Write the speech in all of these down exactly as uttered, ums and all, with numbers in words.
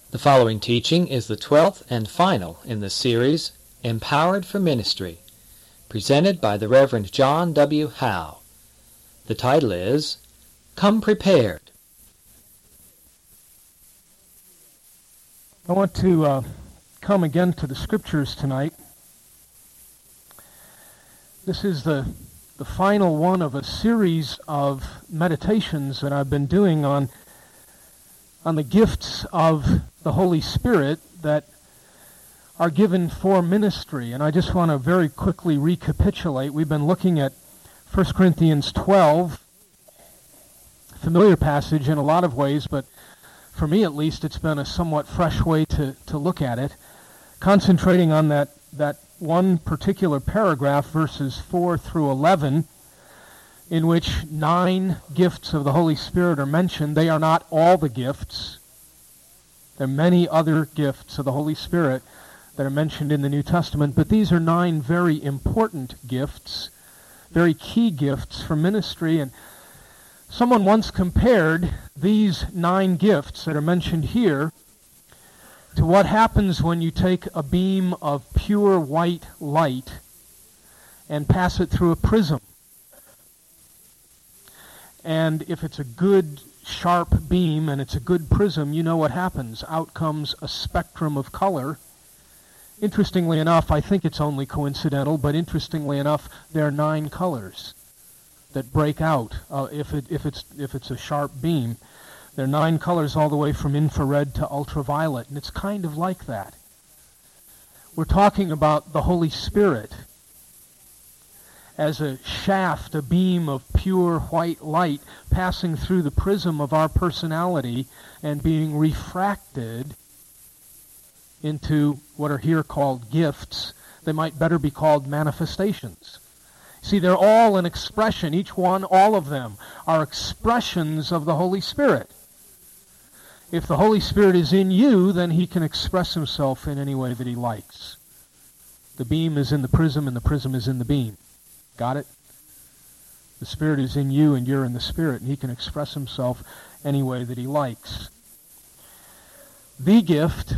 The following teaching is the twelfth and final in the series, Empowered for Ministry, presented by the Reverend John W. Howe. The title is, Come Prepared. I want to uh, come again to the Scriptures tonight. This is the, the final one of a series of meditations that I've been doing on, on the gifts of the Holy Spirit that are given for ministry. And I just want to very quickly recapitulate. We've been looking at First Corinthians twelve, familiar passage in a lot of ways, but for me at least it's been a somewhat fresh way to, to look at it, concentrating on that, that one particular paragraph, verses four through eleven, in which nine gifts of the Holy Spirit are mentioned. They are not all the gifts. There are many other gifts of the Holy Spirit that are mentioned in the New Testament, but these are nine very important gifts, very key gifts for ministry. And someone once compared these nine gifts that are mentioned here to what happens when you take a beam of pure white light and pass it through a prism. And if it's a good sharp beam and it's a good prism, you know what happens. Out comes a spectrum of color. Interestingly enough, I think it's only coincidental, but interestingly enough, there are nine colors that break out uh, if it if it's if it's a sharp beam. There are nine colors all the way from infrared to ultraviolet, and it's kind of like that. We're talking about the Holy Spirit as a shaft, a beam of pure white light passing through the prism of our personality and being refracted into what are here called gifts. They might better be called manifestations. See, they're all an expression. Each one, all of them, are expressions of the Holy Spirit. If the Holy Spirit is in you, then he can express himself in any way that he likes. The beam is in the prism and the prism is in the beam. Got it? The Spirit is in you and you're in the Spirit, and he can express himself any way that he likes. The gift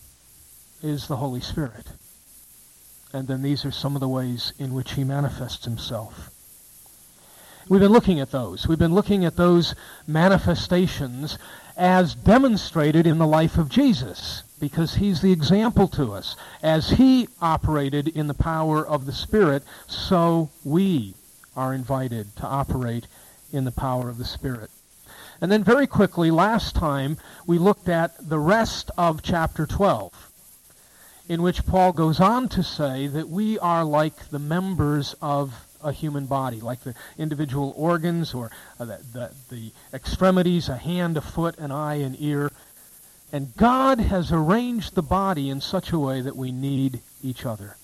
is the Holy Spirit. And then these are some of the ways in which he manifests himself. We've been looking at those. We've been looking at those manifestations as demonstrated in the life of Jesus, because he's the example to us. As he operated in the power of the Spirit, so we are invited to operate in the power of the Spirit. And then very quickly, last time, we looked at the rest of chapter twelve, in which Paul goes on to say that we are like the members of a human body, like the individual organs or uh, the, the, the extremities, a hand, a foot, an eye, an ear. And God has arranged the body in such a way that we need each other,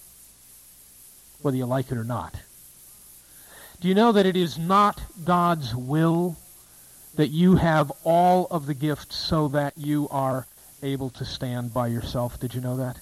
whether you like it or not. Do you know that it is not God's will that you have all of the gifts so that you are able to stand by yourself? Did you know that?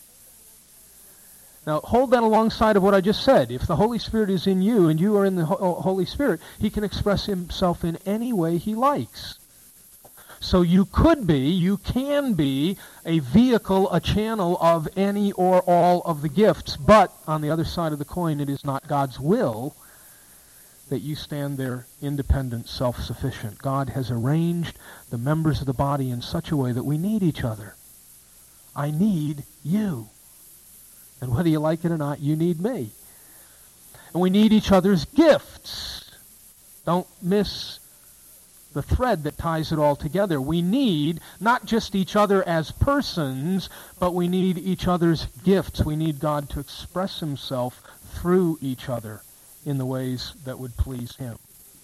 Now, hold that alongside of what I just said. If the Holy Spirit is in you and you are in the Holy Spirit, he can express himself in any way he likes. So you could be, you can be a vehicle, a channel of any or all of the gifts. But on the other side of the coin, it is not God's will that you stand there independent, self-sufficient. God has arranged the members of the body in such a way that we need each other. I need you. And whether you like it or not, you need me. And we need each other's gifts. Don't miss the thread that ties it all together. We need not just each other as persons, but we need each other's gifts. We need God to express himself through each other in the ways that would please him.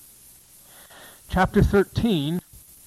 Chapter thirteen,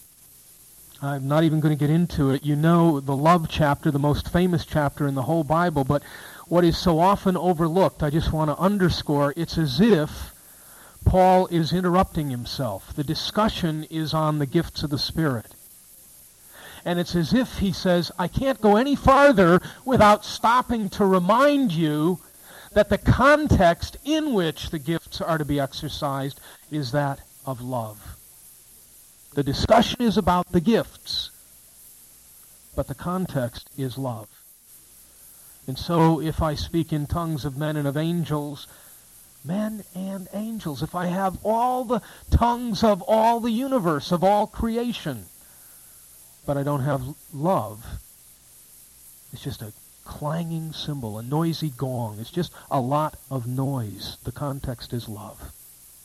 I'm not even going to get into it. You know the love chapter, the most famous chapter in the whole Bible, but what is so often overlooked, I just want to underscore, it's as if Paul is interrupting himself. The discussion is on the gifts of the Spirit. And it's as if he says, I can't go any farther without stopping to remind you that the context in which the gifts are to be exercised is that of love. The discussion is about the gifts. but the context is love. And so if I speak in tongues of men and of angels, men and angels, if I have all the tongues of all the universe, of all creation, but I don't have love, it's just a clanging cymbal, a noisy gong. It's just a lot of noise. The context is love.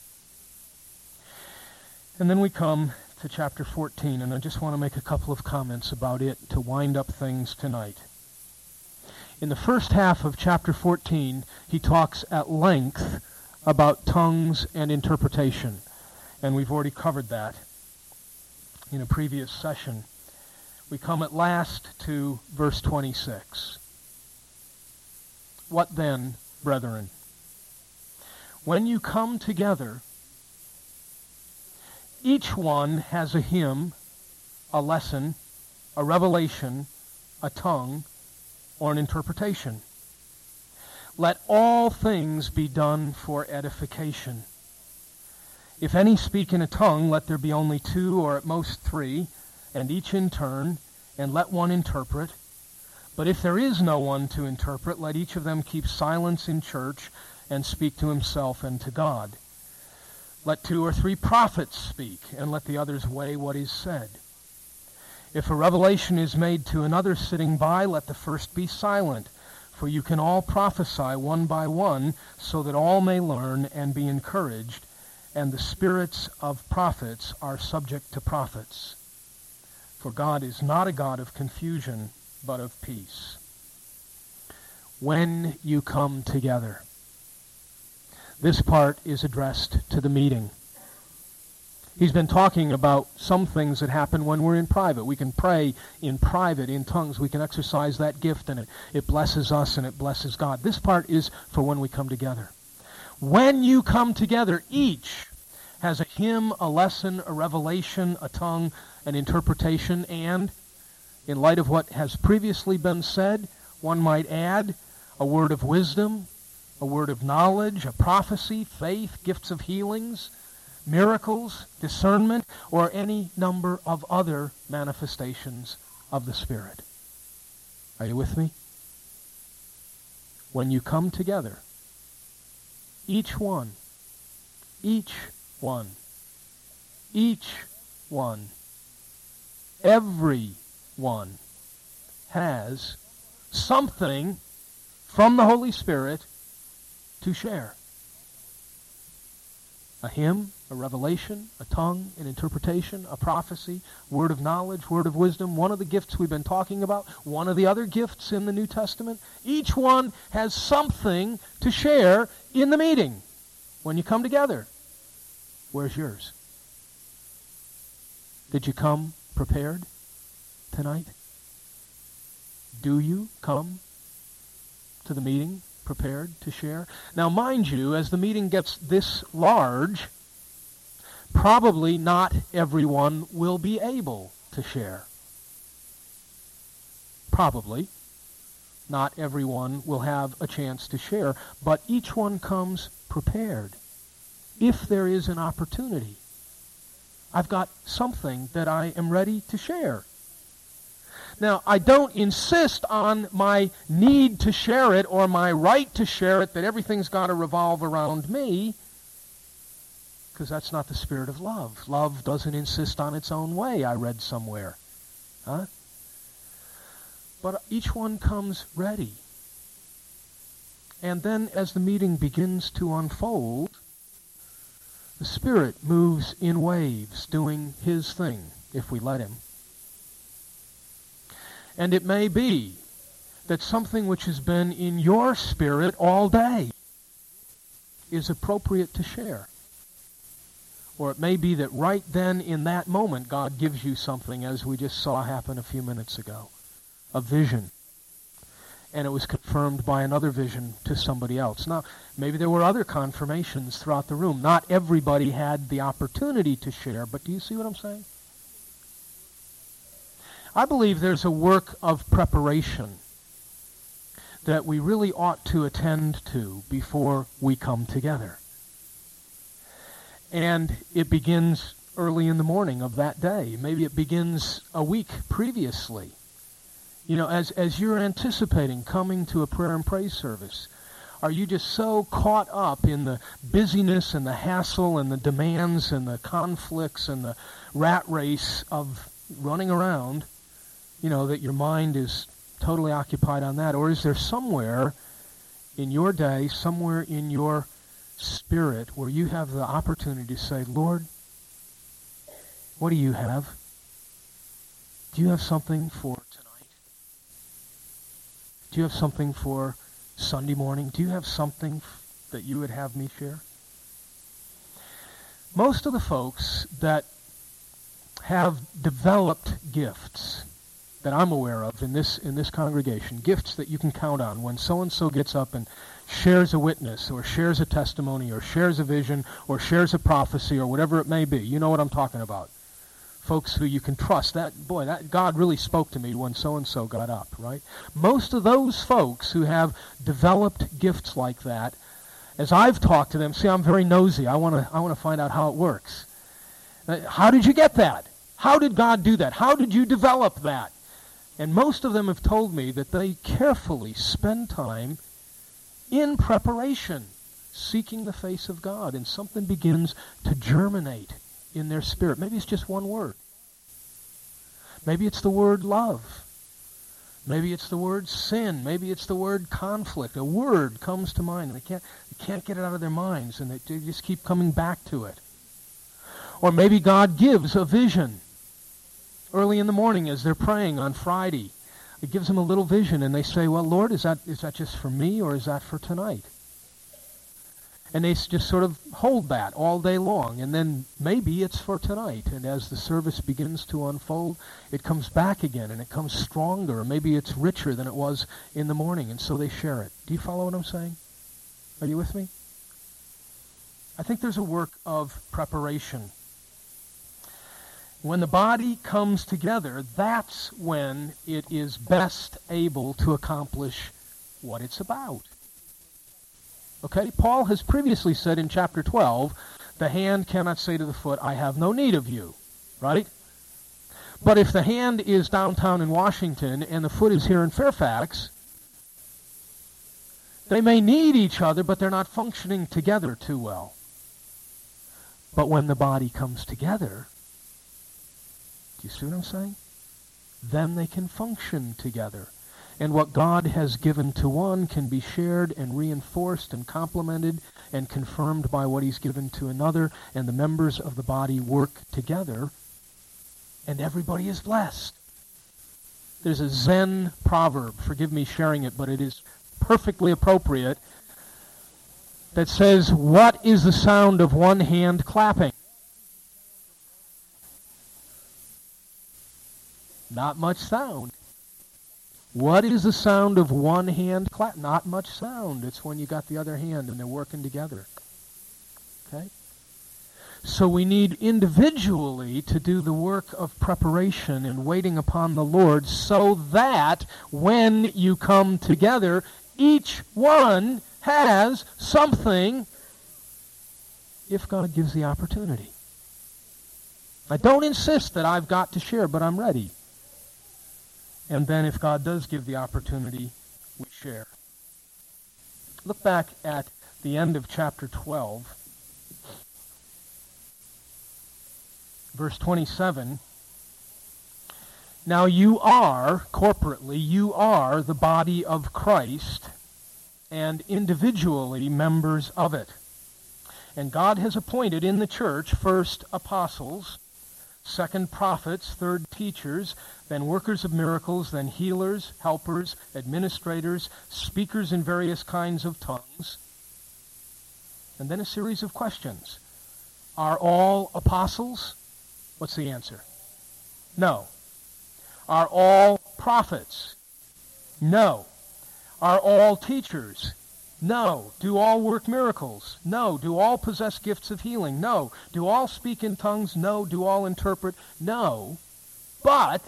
And then we come to chapter fourteen, and I just want to make a couple of comments about it to wind up things tonight. In the first half of chapter fourteen, he talks at length about tongues and interpretation, and we've already covered that in a previous session. We come at last to verse twenty-six. What then, brethren? When you come together, each one has a hymn, a lesson, a revelation, a tongue, or an interpretation. Let all things be done for edification. If any speak in a tongue, let there be only two or at most three, and each in turn, and let one interpret. But if there is no one to interpret, let each of them keep silence in church and speak to himself and to God. Let two or three prophets speak, and let the others weigh what is said. If a revelation is made to another sitting by, let the first be silent, for you can all prophesy one by one, so that all may learn and be encouraged, and the spirits of prophets are subject to prophets. For God is not a God of confusion, but of peace. When you come together. This part is addressed to the meeting. He's been talking about some things that happen when we're in private. We can pray in private, in tongues. We can exercise that gift, and it, it blesses us and it blesses God. This part is for when we come together. When you come together, each has a hymn, a lesson, a revelation, a tongue, an interpretation, and, in light of what has previously been said, one might add a word of wisdom, a word of knowledge, a prophecy, faith, gifts of healings, miracles, discernment, or any number of other manifestations of the Spirit. Are you with me? When you come together, each one, each one, each one, every one has something from the Holy Spirit to share. A hymn, a revelation, a tongue, an interpretation, a prophecy, word of knowledge, word of wisdom, one of the gifts we've been talking about, one of the other gifts in the New Testament. Each one has something to share in the meeting when you come together. Where's yours? Did you come prepared tonight? Do you come to the meeting prepared to share? Now, mind you, as the meeting gets this large, probably not everyone will be able to share. Probably not everyone will have a chance to share, but each one comes prepared. If there is an opportunity, I've got something that I am ready to share. Now, I don't insist on my need to share it or my right to share it, that everything's got to revolve around me, because that's not the spirit of love. Love doesn't insist on its own way, I read somewhere. Huh? But each one comes ready. And then as the meeting begins to unfold, the Spirit moves in waves, doing His thing, if we let Him. And it may be that something which has been in your spirit all day is appropriate to share. Or it may be that right then in that moment God gives you something, as we just saw happen a few minutes ago, a vision. And it was confirmed by another vision to somebody else. Now, maybe there were other confirmations throughout the room. Not everybody had the opportunity to share, but do you see what I'm saying? I believe there's a work of preparation that we really ought to attend to before we come together. And it begins early in the morning of that day. Maybe it begins a week previously. You know, as, as you're anticipating coming to a prayer and praise service, are you just so caught up in the busyness and the hassle and the demands and the conflicts and the rat race of running around, you know, that your mind is totally occupied on that? Or is there somewhere in your day, somewhere in your spirit, where you have the opportunity to say, Lord, what do you have? Do you have something for tonight? Do you have something for Sunday morning? Do you have something that you would have me share? Most of the folks that have developed gifts that I'm aware of in this in this congregation, gifts that you can count on when so-and-so gets up and shares a witness or shares a testimony or shares a vision or shares a prophecy or whatever it may be. You know what I'm talking about. Folks who you can trust. That boy, that God really spoke to me when so-and-so got up, right? Most of those folks who have developed gifts like that, as I've talked to them, see, I'm very nosy. I want to I want to find out how it works. How did you get that? How did God do that? How did you develop that? And most of them have told me that they carefully spend time in preparation, seeking the face of God, and something begins to germinate in their spirit. Maybe it's just one word. Maybe it's the word love. Maybe it's the word sin. Maybe it's the word conflict. A word comes to mind, and they can't, they can't get it out of their minds, and they, they just keep coming back to it. Or maybe God gives a vision early in the morning as they're praying on Friday. It gives them a little vision, and they say, well, Lord, is that is that just for me, or is that for tonight? And they just sort of hold that all day long, and then maybe it's for tonight. And as the service begins to unfold, it comes back again, and it comes stronger, or maybe it's richer than it was in the morning, and so they share it. Do you follow what I'm saying? Are you with me? I think there's a work of preparation. When the body comes together, that's when it is best able to accomplish what it's about. Okay? Paul has previously said in chapter twelve, the hand cannot say to the foot, I have no need of you. Right? But if the hand is downtown in Washington and the foot is here in Fairfax, they may need each other, but they're not functioning together too well. But when the body comes together, do you see what I'm saying? Then they can function together. And what God has given to one can be shared and reinforced and complemented and confirmed by what he's given to another, and the members of the body work together, and everybody is blessed. There's a Zen proverb, forgive me sharing it, but it is perfectly appropriate, that says, what is the sound of one hand clapping? Not much sound. What is the sound of one hand clap? Not much sound. It's when you got the other hand and they're working together. Okay? So we need individually to do the work of preparation and waiting upon the Lord, so that when you come together, each one has something, if God gives the opportunity. I don't insist that I've got to share, but I'm ready. And then if God does give the opportunity, we share. Look back at the end of chapter twelve, verse twenty-seven. Now you are, corporately, you are the body of Christ, and individually members of it. And God has appointed in the church first apostles, second prophets, third teachers, then workers of miracles, then healers, helpers, administrators, speakers in various kinds of tongues. And then a series of questions. Are all apostles? What's the answer? No. Are all prophets? No. Are all teachers? No. Do all work miracles? No. Do all possess gifts of healing? No. Do all speak in tongues? No. Do all interpret? No. But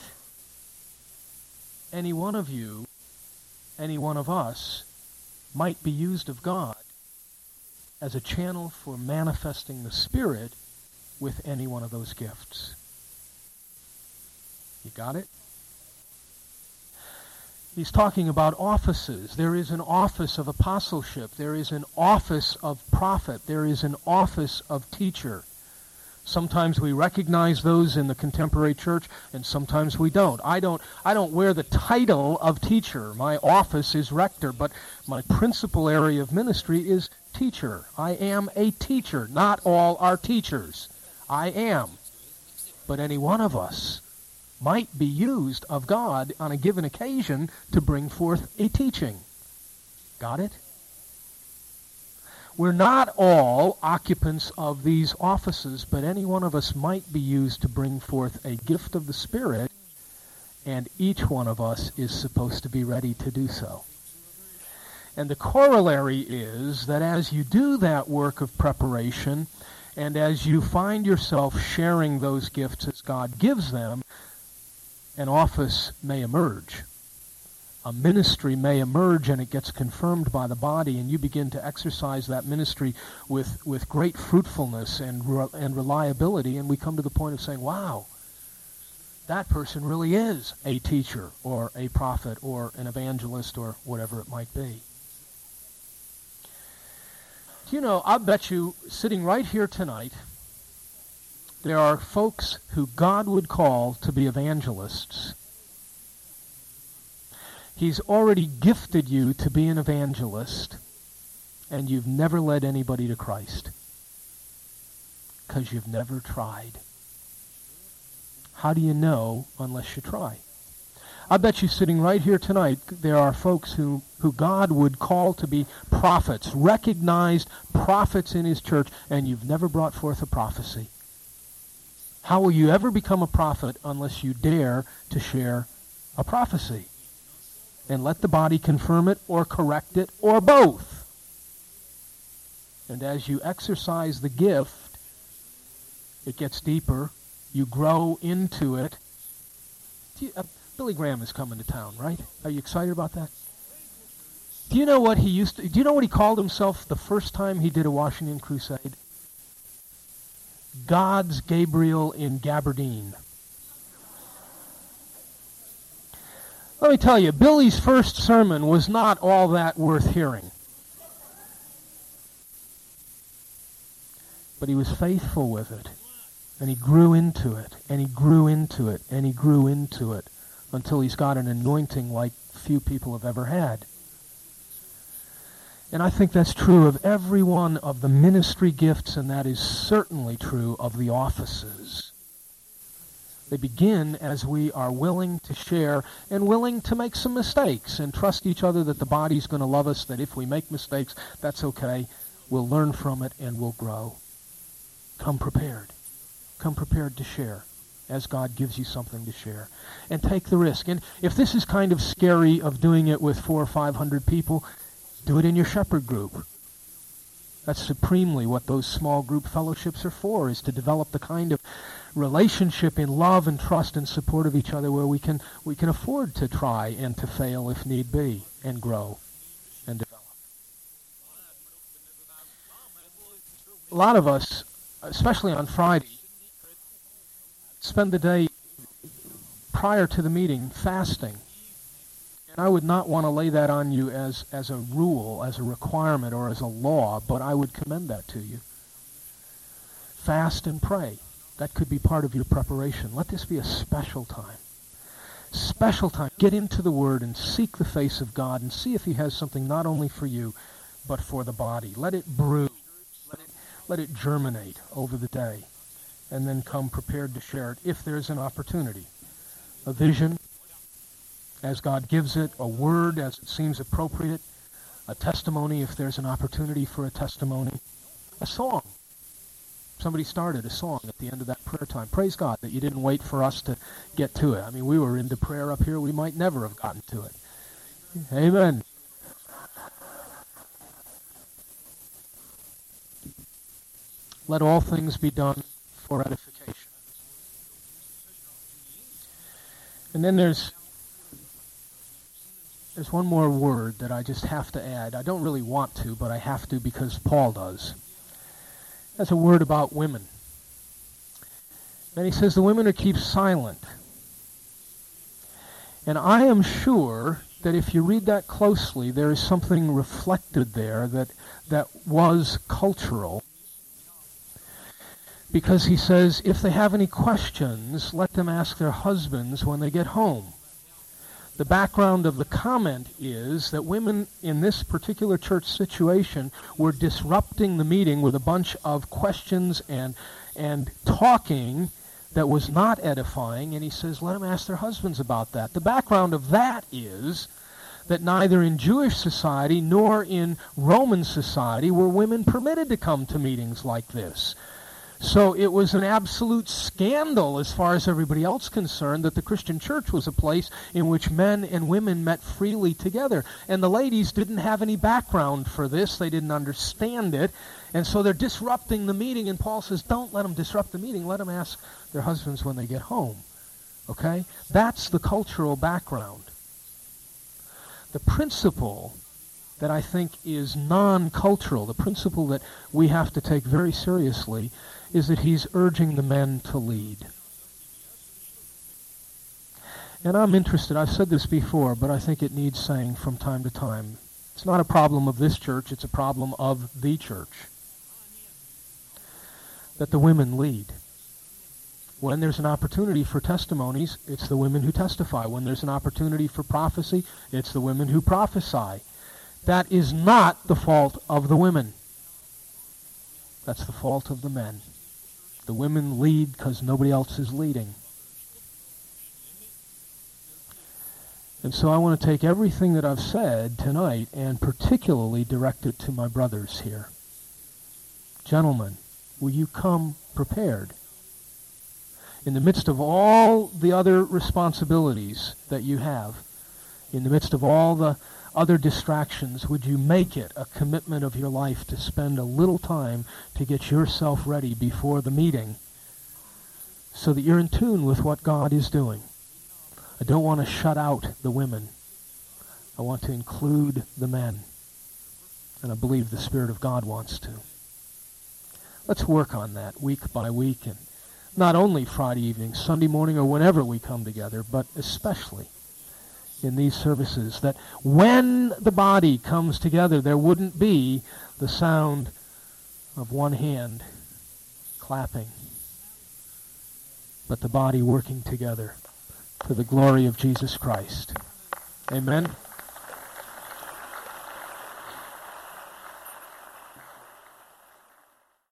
any one of you, any one of us, might be used of God as a channel for manifesting the Spirit with any one of those gifts. You got it? He's talking about offices. There is an office of apostleship. There is an office of prophet. There is an office of teacher. Sometimes we recognize those in the contemporary church, and sometimes we don't. I don't I don't wear the title of teacher. My office is rector, but my principal area of ministry is teacher. I am a teacher. Not all are teachers. I am. But any one of us might be used of God on a given occasion to bring forth a teaching. Got it? We're not all occupants of these offices, but any one of us might be used to bring forth a gift of the Spirit, and each one of us is supposed to be ready to do so. And the corollary is that as you do that work of preparation, and as you find yourself sharing those gifts as God gives them, an office may emerge. A ministry may emerge, and it gets confirmed by the body, and you begin to exercise that ministry with, with great fruitfulness and, re- and reliability, and we come to the point of saying, wow, that person really is a teacher or a prophet or an evangelist or whatever it might be. Do you know, I'll bet you, sitting right here tonight, there are folks who God would call to be evangelists. He's already gifted you to be an evangelist, and you've never led anybody to Christ because you've never tried. How do you know unless you try? I bet you sitting right here tonight, there are folks who, who God would call to be prophets, recognized prophets in his church, and you've never brought forth a prophecy. How will you ever become a prophet unless you dare to share a prophecy? And let the body confirm it or correct it or both. And as you exercise the gift, it gets deeper. You grow into it. Do you, uh, Billy Graham is coming to town, right? Are you excited about that? Do you know what he used to, do you know what he called himself the first time he did a Washington crusade? God's Gabriel in Gaberdine. Let me tell you, Billy's first sermon was not all that worth hearing. But he was faithful with it. And he grew into it, and he grew into it, and he grew into it, until he's got an anointing like few people have ever had. And I think that's true of every one of the ministry gifts, and that is certainly true of the offices. They begin as we are willing to share and willing to make some mistakes and trust each other that the body's going to love us, that if we make mistakes, that's okay. We'll learn from it and we'll grow. Come prepared. Come prepared to share as God gives you something to share. And take the risk. And if this is kind of scary of doing it with four or five hundred people, do it in your shepherd group. That's supremely what those small group fellowships are for, is to develop the kind of relationship in love and trust and support of each other where we can we can afford to try and to fail if need be and grow and develop. A lot of us, especially on Friday, spend the day prior to the meeting fasting. And I would not want to lay that on you as, as a rule, as a requirement, or as a law, but I would commend that to you. Fast and pray. That could be part of your preparation. Let this be a special time. Special time. Get into the Word and seek the face of God and see if he has something not only for you, but for the body. Let it brew. Let it, let it germinate over the day. And then come prepared to share it if there's an opportunity. A vision, as God gives it, a word as it seems appropriate, a testimony if there's an opportunity for a testimony, a song. Somebody started a song at the end of that prayer time. Praise God that you didn't wait for us to get to it. I mean, we were into prayer up here. We might never have gotten to it. Amen. Let all things be done for edification. And then there's there's one more word that I just have to add. I don't really want to, but I have to because Paul does. That's a word about women. And he says the women are keep silent. And I am sure that if you read that closely, there is something reflected there that that was cultural. Because he says, if they have any questions, let them ask their husbands when they get home. The background of the comment is that women in this particular church situation were disrupting the meeting with a bunch of questions and and talking that was not edifying, and he says, let them ask their husbands about that. The background of that is that neither in Jewish society nor in Roman society were women permitted to come to meetings like this. So it was an absolute scandal as far as everybody else concerned that the Christian church was a place in which men and women met freely together. And the ladies didn't have any background for this. They didn't understand it. And so they're disrupting the meeting. And Paul says, don't let them disrupt the meeting. Let them ask their husbands when they get home. Okay? That's the cultural background. The principle that I think is non-cultural, the principle that we have to take very seriously, is that he's urging the men to lead. And I'm interested, I've said this before, but I think it needs saying from time to time. It's not a problem of this church, it's a problem of the church. That the women lead. When there's an opportunity for testimonies, it's the women who testify. When there's an opportunity for prophecy, it's the women who prophesy. That is not the fault of the women. That's the fault of the men. The women lead because nobody else is leading. And so I want to take everything that I've said tonight and particularly direct it to my brothers here. Gentlemen, will you come prepared? In the midst of all the other responsibilities that you have, in the midst of all the other distractions, would you make it a commitment of your life to spend a little time to get yourself ready before the meeting so that you're in tune with what God is doing? I don't want to shut out the women. I want to include the men. And I believe the Spirit of God wants to. Let's work on that week by week, and not only Friday evening, Sunday morning, or whenever we come together, but especially in these services, that when the body comes together, there wouldn't be the sound of one hand clapping, but the body working together for the glory of Jesus Christ. Amen.